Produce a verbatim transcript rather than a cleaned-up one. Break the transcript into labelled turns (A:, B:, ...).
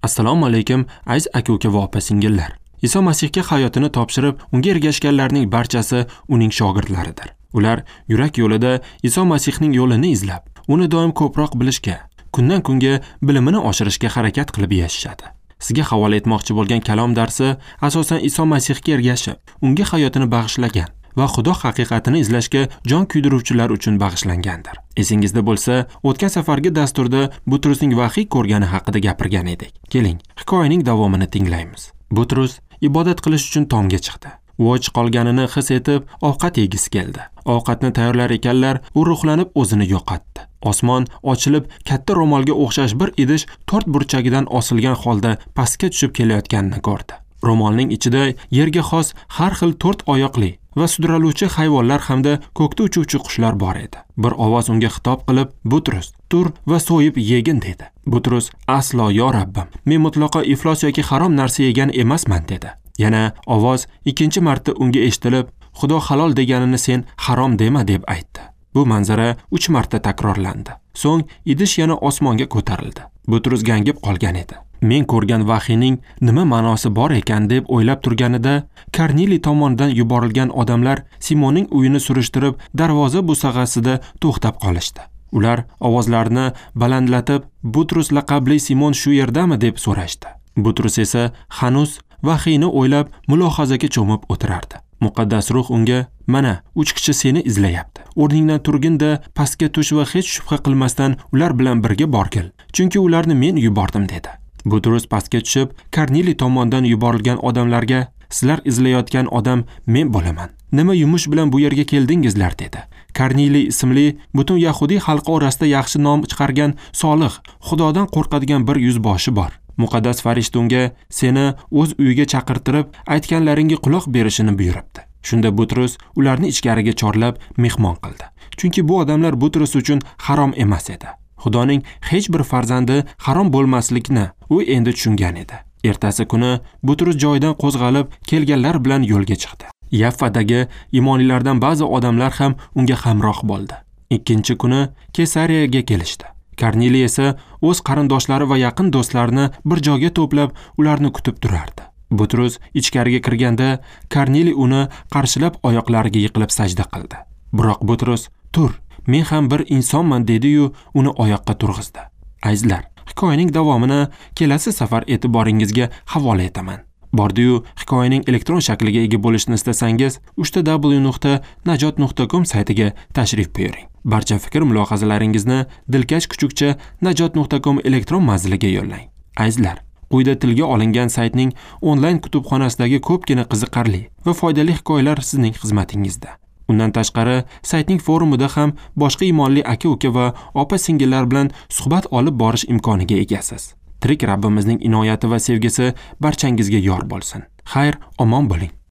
A: Assalomu alaykum aziz aka-uka va opa-singillar. Iso Masihga hayotini topshirib, unga ergashganlarning barchasi uning shogirdlaridir. Ular yurak yo'lida Iso Masihning yo'lini izlab, uni doim ko'proq bilishga, kundan kunga bilimini oshirishga harakat qilib yashashadi. Sizga havola etmoqchi bo'lgan kalom darsi asosan Iso Masihga ergashib, unga hayotini bag'ishlagan va Xudo haqiqatini izlashga jon kuydiruvchilar uchun bag'ishlangandir. Esingizda bo'lsa, o'tgan safargi dasturda Butrusning vahiy ko'rgani haqida gapirgan edik. Keling, hikoyaning davomini tinglaymiz. Butrus ibodat qilish uchun tomga chiqdi. U och qolganini his etib, ovqat yegisi keldi. Ovqatni tayyorlar ekanlar, u ruhlanib o'zini yo'qotdi. Osmon ochilib, katta ro'molga o'xshash bir idish to'rt burchagidan osilgan holda pastga tushib kelayotganini ko'rdi. Ro'molning ichida yerga xos har xil to'rt oyoqli va sudraluvchi hayvonlar hamda ko'kda uchuvchi qushlar bor edi. Bir ovoz unga xitob qilib, "Butrus, tur va so'yib yegin" dedi. Butrus, "Aslo, yo Rabbim, men mutlaqo iflos yoki harom narsa yegan emasman" dedi. Yana ovoz ikkinchi marta unga eshitilib, "Xudo halol deganini sen harom dema" deb aytdi. Bu manzara uch marta takrorlandi. So'ng idish yana osmonga ko'tarildi. Butrus gangib qolgan edi. Men ko'rgan vahiyning nima ma'nosi bor ekan deb o'ylab turganida, Korniliy tomonidan yuborilgan odamlar Simonning uyini surishtirib, darvoza bo'sag'asida to'xtab qolishdi. Ular ovozlarini balandlatib, "Butrus laqabli Simon shu yerdami?" deb so'rashdi. Butrus esa hanuz vahiyni o'ylab mulohazaga cho'mib o'tirardi. Muqaddas ruh unga, "Mana, uch kishi seni izlayapti. O'rningdan turginda pastga tush va hech shubha qilmasdan ular bilan birga borgil, chunki ularni men yubordim" dedi. Butrus pastga tushib, Korniliy tomonidan yuborilgan odamlarga, "Sizlar izlayotgan odam men bo'laman. Nima yumush bilan bu yerga keldingizlar?" dedi. Korniliy ismli butun Yahudiy xalqi orasida yaxshi nom chiqargan solih, Xudodan qo'rqadigan bir yuzboshi bor. Muqaddas farishta unga, "Seni o'z uyiga chaqirtirib, aytganlaringga quloq berishini buyuribdi." Shunda Butrus ularni ichkariga chorlab mehmon qildi. Chunki bu odamlar Butrus uchun harom emas edi. Xudoning hech bir farzandi harom bo'lmaslikni u endi tushungan edi. Ertasi kuni Butrus joyidan qo'zg'alib, kelganlar bilan yo'lga chiqdi. Yaffadagi imonlilardan ba'zi odamlar ham unga hamroh bo'ldi. Ikkinchi kuni Kesariyaga kelishdi. Korniliy esa o'z qarindoshlari va yaqin do'stlarini bir joyga to'plab, ularni kutib turardi. Butrus ichkariga kirganda, Korniliy uni qarshilab oyoqlariga yiqilib sajda qildi. Biroq Butrus, "Tur, men ham bir insonman" dedi-yu, uni oyoqqa turg'izdi. Azizlar, hikoyaning davomini kelasi safar e'tiboringizga havola etaman. Bordi-yu, hikoyaning elektron shakliga ega bo'lishni istasangiz, uch t w nuqta najot nuqta com saytiga tashrif buyuring. Barcha fikr mulohazalaringizni dilkash kuchukcha najot nuqta com elektron manziliga yo'llang. Azizlar, quyida tilga olingan saytning onlayn kutubxonasidagi ko'pgina qiziqarli va foydali hikoyalar sizning xizmatingizda. Undan tashqari, saytning forumida ham boshqa imonli aka-uka va opa-singillar bilan suhbat olib borish imkoniga egasiz. Tirik Rabbimizning inoyati va sevgisi barchangizga yor bo'lsin. Xayr, omon bo'ling.